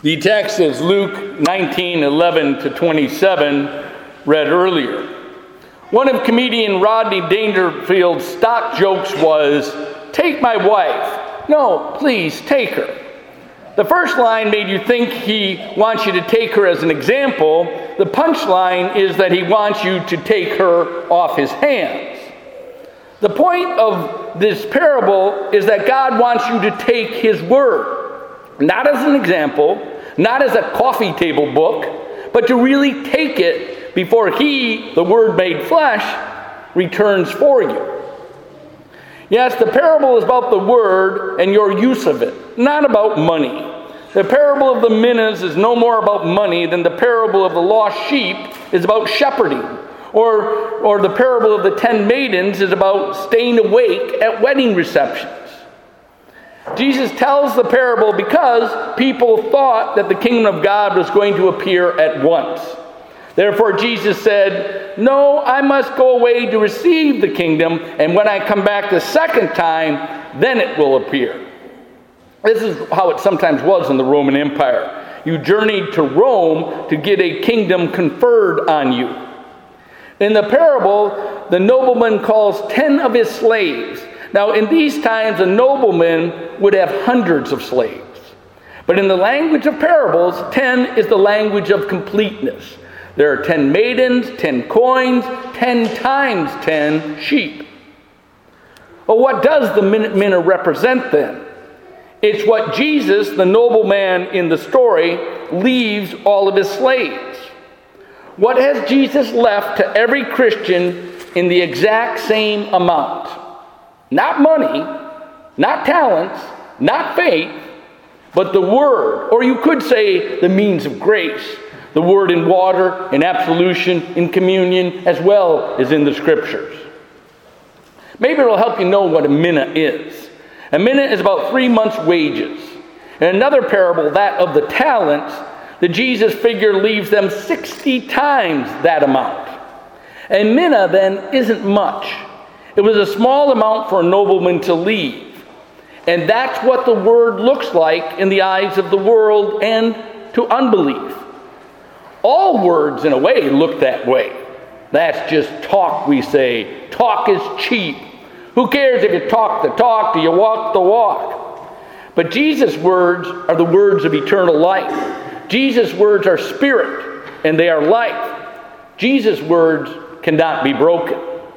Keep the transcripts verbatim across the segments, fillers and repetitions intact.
The text is Luke nineteen, eleven to twenty-seven, read earlier. One of comedian Rodney Dangerfield's stock jokes was, "Take my wife." "No, please, take her." The first line made you think he wants you to take her as an example. The punchline is that he wants you to take her off his hands. The point of this parable is that God wants you to take his word, not as an example, not as a coffee table book, but to really take it before he, the Word made flesh, returns for you. Yes, the parable is about the Word and your use of it, not about money. The parable of the minas is no more about money than the parable of the lost sheep is about shepherding, or, or the parable of the ten maidens is about staying awake at wedding receptions. Jesus tells the parable because people thought that the kingdom of God was going to appear at once. Therefore, Jesus said, "No, I must go away to receive the kingdom, and when I come back the second time, then it will appear." This is how it sometimes was in the Roman Empire. You journeyed to Rome to get a kingdom conferred on you. In the parable, the nobleman calls ten of his slaves. Now, in these times, a nobleman would have hundreds of slaves. But in the language of parables, ten is the language of completeness. There are ten maidens, ten coins, ten times ten sheep. Well, what does the mina represent then? It's what Jesus, the nobleman in the story, leaves all of his slaves. What has Jesus left to every Christian in the exact same amount? Not money, not talents, not faith, but the Word, or you could say the means of grace. The Word in water, in absolution, in communion, as well as in the Scriptures. Maybe it'll help you know what a mina is. A mina is about three months' wages. In another parable, that of the talents, the Jesus figure leaves them sixty times that amount. A mina, then, isn't much. It was a small amount for a nobleman to leave. And that's what the Word looks like in the eyes of the world and to unbelief. All words, in a way, look that way. That's just talk, we say. Talk is cheap. Who cares if you talk the talk, do you walk the walk? But Jesus' words are the words of eternal life. Jesus' words are spirit, and they are life. Jesus' words cannot be broken.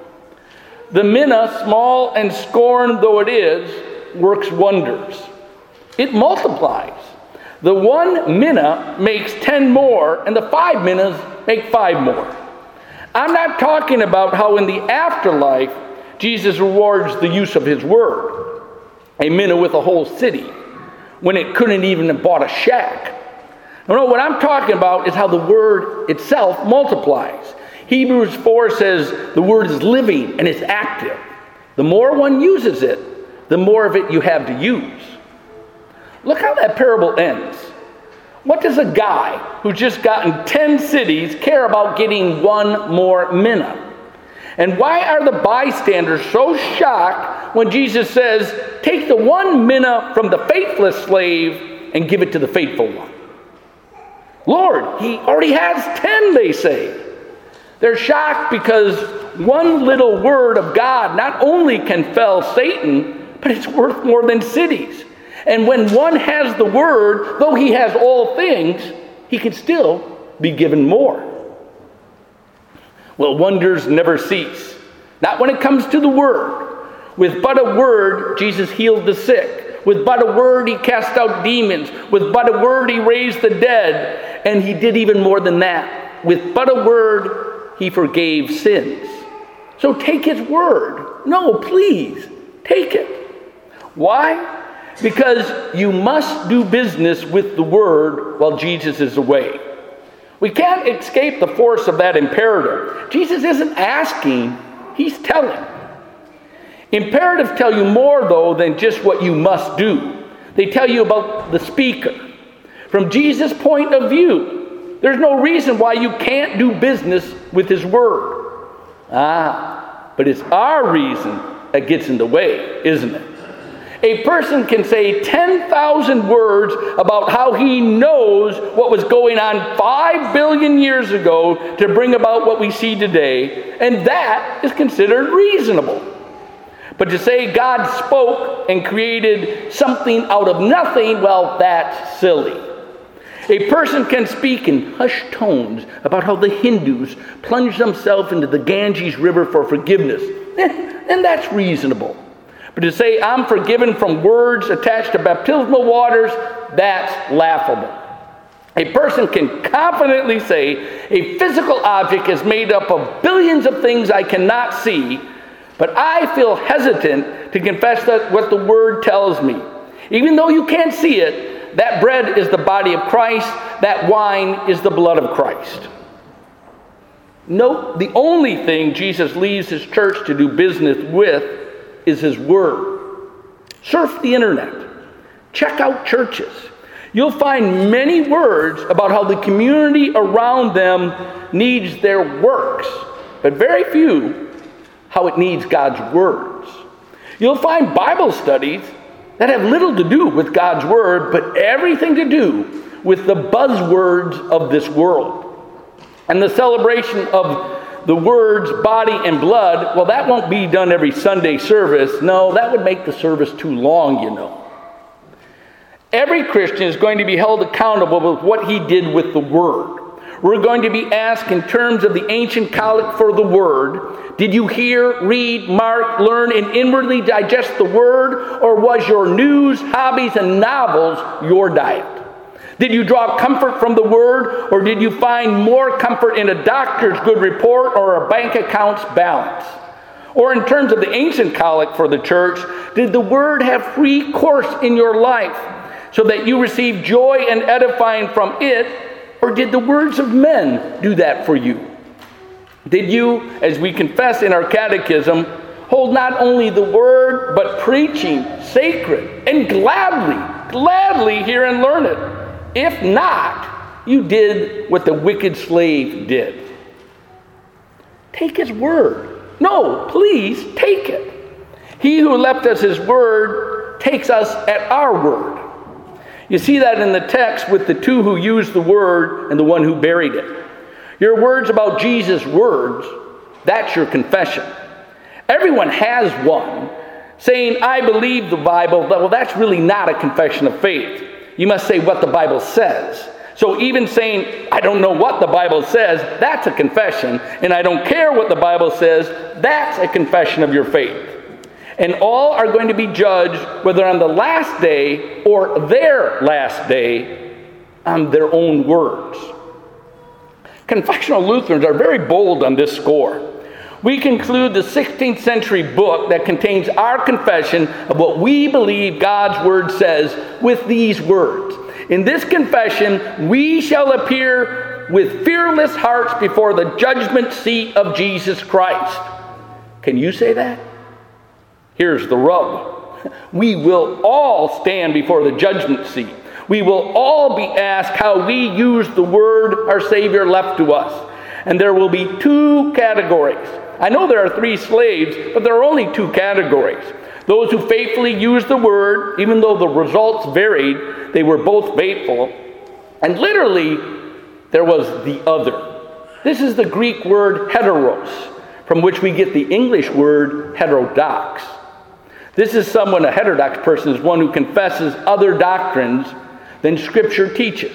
The mina, small and scorned though it is, works wonders. It multiplies. The one mina makes ten more, and the five minas make five more. I'm not talking about how in the afterlife Jesus rewards the use of his word. A mina with a whole city, when it couldn't even have bought a shack. No, no, what I'm talking about is how the word itself multiplies. Hebrews four says the word is living and it's active. The more one uses it, the more of it you have to use. Look how that parable ends. What does a guy who's just gotten ten cities care about getting one more mina? And why are the bystanders so shocked when Jesus says, "Take the one mina from the faithless slave and give it to the faithful one"? "Lord, he already has ten, they say. They're shocked because one little word of God not only can fell Satan, but it's worth more than cities. And when one has the word, though he has all things, he can still be given more. Well, wonders never cease. Not when it comes to the word. With but a word, Jesus healed the sick. With but a word, he cast out demons. With but a word, he raised the dead. And he did even more than that. With but a word, he forgave sins. So take his word. No, please, take it. Why? Because you must do business with the word while Jesus is away. We can't escape the force of that imperative. Jesus isn't asking, he's telling. Imperatives tell you more, though, than just what you must do. They tell you about the speaker. From Jesus' point of view, there's no reason why you can't do business with his word. Ah, but it's our reason that gets in the way, isn't it? A person can say ten thousand words about how he knows what was going on five billion years ago to bring about what we see today, and that is considered reasonable. But to say God spoke and created something out of nothing, well, that's silly. A person can speak in hushed tones about how the Hindus plunged themselves into the Ganges River for forgiveness, and that's reasonable. But to say I'm forgiven from words attached to baptismal waters, that's laughable. A person can confidently say a physical object is made up of billions of things I cannot see, but I feel hesitant to confess that what the Word tells me. Even though you can't see it, that bread is the body of Christ, that wine is the blood of Christ. Note, the only thing Jesus leaves his church to do business with is his Word. Surf the internet. Check out churches. You'll find many words about how the community around them needs their works, but very few how it needs God's words. You'll find Bible studies that have little to do with God's Word, but everything to do with the buzzwords of this world. And the celebration of the words body and blood, well, that won't be done every Sunday service. No, that would make the service too long, you know. Every Christian is going to be held accountable with what he did with the Word. We're going to be asked in terms of the ancient collect for the Word. Did you hear, read, mark, learn, and inwardly digest the Word? Or was your news, hobbies, and novels your diet? Did you draw comfort from the Word? Or did you find more comfort in a doctor's good report or a bank account's balance? Or in terms of the ancient collect for the church, did the Word have free course in your life so that you received joy and edifying from it? Or did the words of men do that for you? Did you, as we confess in our catechism, hold not only the Word, but preaching sacred, and gladly, gladly hear and learn it? If not, you did what the wicked slave did. Take his word. No, please, take it. He who left us his word takes us at our word. You see that in the text with the two who used the word and the one who buried it. Your words about Jesus' words, that's your confession. Everyone has one. Saying, I believe the Bible, well, that's really not a confession of faith. You must say what the Bible says. So even saying, I don't know what the Bible says, that's a confession. And I don't care what the Bible says, that's a confession of your faith. And all are going to be judged, whether on the last day or their last day, on their own words. Confessional Lutherans are very bold on this score. We conclude the sixteenth century book that contains our confession of what we believe God's Word says with these words. In this confession, we shall appear with fearless hearts before the judgment seat of Jesus Christ. Can you say that? Here's the rub. We will all stand before the judgment seat. We will all be asked how we used the word our Savior left to us. And there will be two categories. I know there are three slaves, but there are only two categories. Those who faithfully used the word, even though the results varied, they were both faithful. And literally, there was the other. This is the Greek word heteros, from which we get the English word heterodox. This is someone, a heterodox person, is one who confesses other doctrines than Scripture teaches.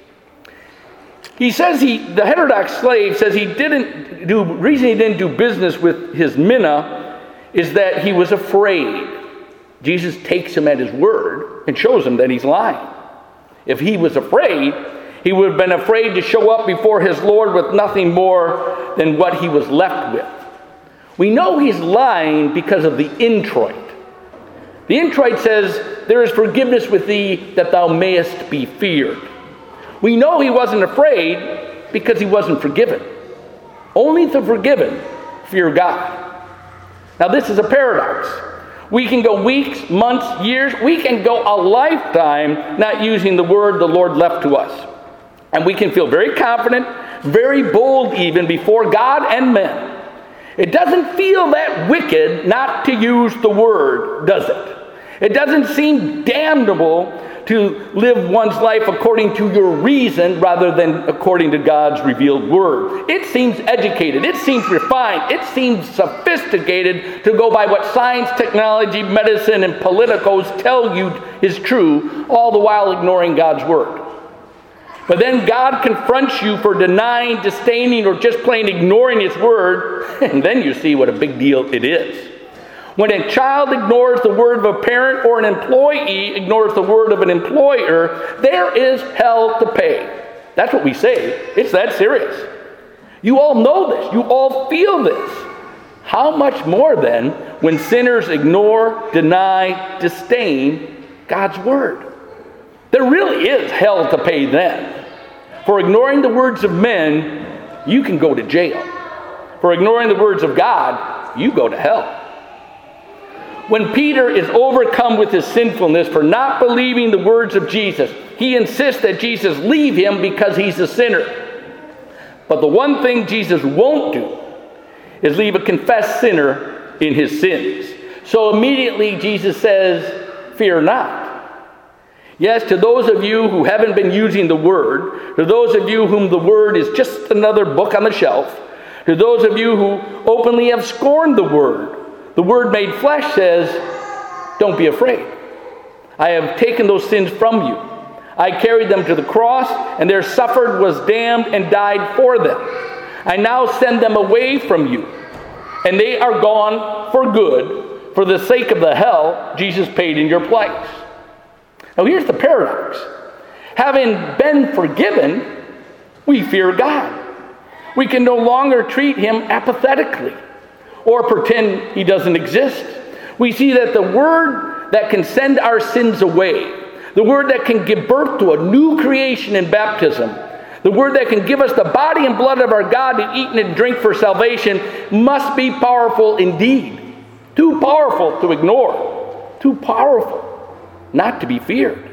He says he, the heterodox slave says he didn't do, reason he didn't do business with his mina is that he was afraid. Jesus takes him at his word and shows him that he's lying. If he was afraid, he would have been afraid to show up before his Lord with nothing more than what he was left with. We know he's lying because of the introit. The introit says, there is forgiveness with thee that thou mayest be feared. We know he wasn't afraid because he wasn't forgiven. Only the forgiven fear God. Now this is a paradox. We can go weeks, months, years, we can go a lifetime not using the word the Lord left to us. And we can feel very confident, very bold even before God and men. It doesn't feel that wicked not to use the word, does it? It doesn't seem damnable to live one's life according to your reason rather than according to God's revealed word. It seems educated. It seems refined. It seems sophisticated to go by what science, technology, medicine, and politicos tell you is true, all the while ignoring God's word. But then God confronts you for denying, disdaining, or just plain ignoring his word, and then you see what a big deal it is. When a child ignores the word of a parent or an employee ignores the word of an employer, there is hell to pay. That's what we say. It's that serious. You all know this. You all feel this. How much more then when sinners ignore, deny, disdain God's word? There really is hell to pay then. For ignoring the words of men, you can go to jail. For ignoring the words of God, you go to hell. When Peter is overcome with his sinfulness for not believing the words of Jesus, he insists that Jesus leave him because he's a sinner. But the one thing Jesus won't do is leave a confessed sinner in his sins. So immediately Jesus says, "Fear not." Yes, to those of you who haven't been using the word, to those of you whom the word is just another book on the shelf, to those of you who openly have scorned the word, the word made flesh says, don't be afraid. I have taken those sins from you. I carried them to the cross, and there suffered, was damned, and died for them. I now send them away from you, and they are gone for good, for the sake of the hell Jesus paid in your place. Now here's the paradox. Having been forgiven, we fear God. We can no longer treat him apathetically or pretend he doesn't exist. We see that the word that can send our sins away, the word that can give birth to a new creation in baptism, the word that can give us the body and blood of our God to eat and drink for salvation must be powerful indeed. Too powerful to ignore. Too powerful not to be feared.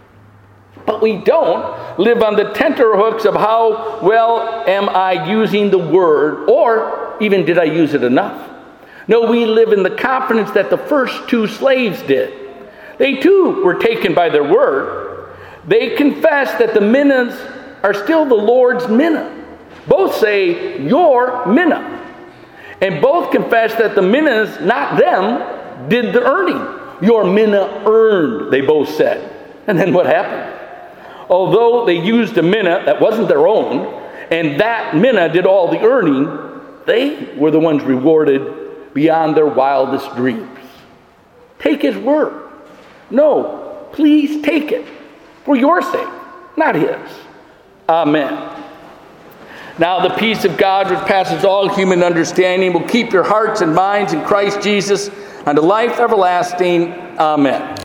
But we don't live on the tenterhooks of how well am I using the word, or even did I use it enough? No, we live in the confidence that the first two slaves did. They too were taken by their word. They confessed that the minas are still the Lord's mina. Both say, your mina. And both confess that the minas, not them, did the earning. Your mina earned, they both said. And then what happened? Although they used a mina that wasn't their own, and that mina did all the earning, they were the ones rewarded beyond their wildest dreams. Take his word. No, please take it for your sake, not his. Amen. Now the peace of God, which passes all human understanding, will keep your hearts and minds in Christ Jesus unto life everlasting. Amen.